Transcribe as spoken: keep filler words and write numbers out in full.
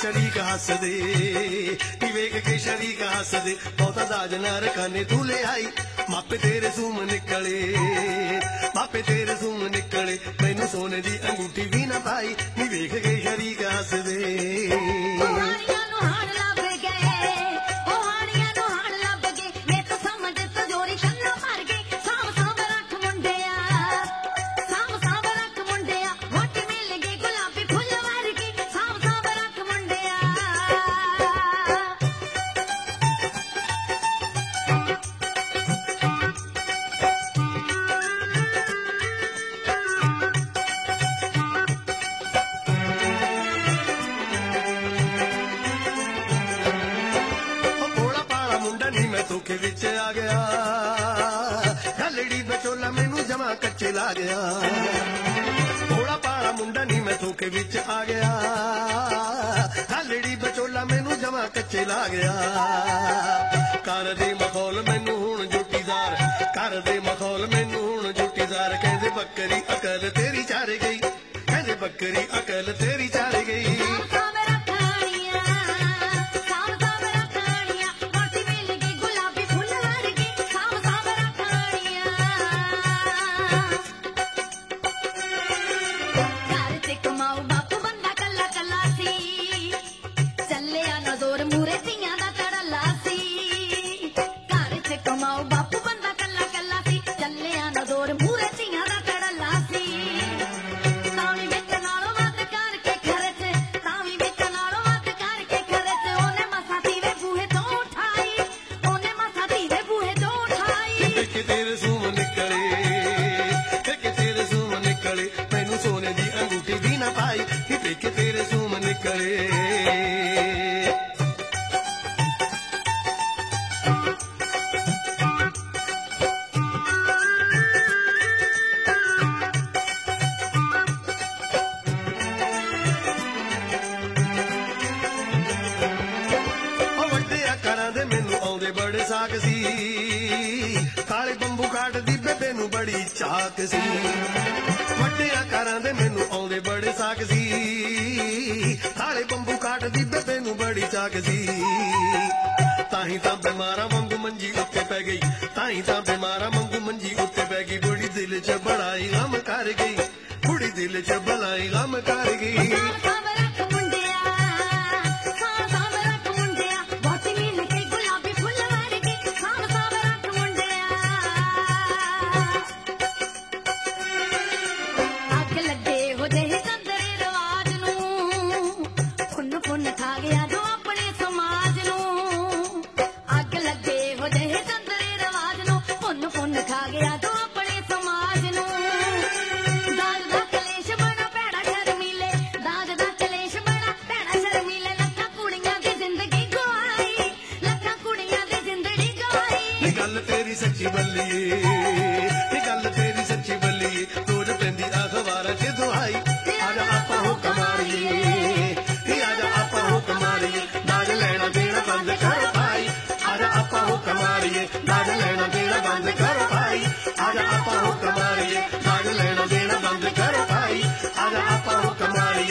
शरीक हसदे नी वेख के शरीक हसदे बहुता दाज ना रखाने तू ले आई मापे तेरे सूम निकले मापे तेरे सूम निकले मैनू सोने दी अंगूठी भी ना पाई नी वेख के शरीक हसदे धोखे विच आ गया गलड़ी बचोला मैनू जमा कच्चे ला गया थोड़ा पाला मुंडा नी मैं धोखे विच आ गया गलड़ी बचोला मैनू जमा कच्चे ला गया कर दे मखौल मैनू हुण जुटीदार कर दे मखौल मैनू हुण जुटीदार कहंदे बकरी अकल तेरी चार गई कहंदे बकरी अकल तेरी चार गई बड़े साग सी काले बंबू काट दी बेबे नू बड़ी चाक सी वड्डे आकारां दे मैनू आउंदे बड़े साग सी काले बंबू काट दी बेबे नू बड़ी चाक सी ताही तां बीमारा वांगू मंजी उत्ते पै गई ताही तां बीमारा वांगू मंजी उत्ते पै गई बुढ़ी दिल च बड़ाई गम कर गई बुढ़ी दिल च बड़ाई गम कर गई सच्ची बल्लिए गल तेरी सच्ची बल्लिए रोज पैंदी अखबारां च दुआई आजा आपां हुक्म मारिए आजा आपां हुक्म मारिए दाज लैना देना बंद करो भाई आजा आपां हुक्म मारिए दाज लैना देना बंद करो भाई आजा आपां हुक्म मारिए दाज लैना देना बंद करो भाई आजा आपां हुक्म मारिए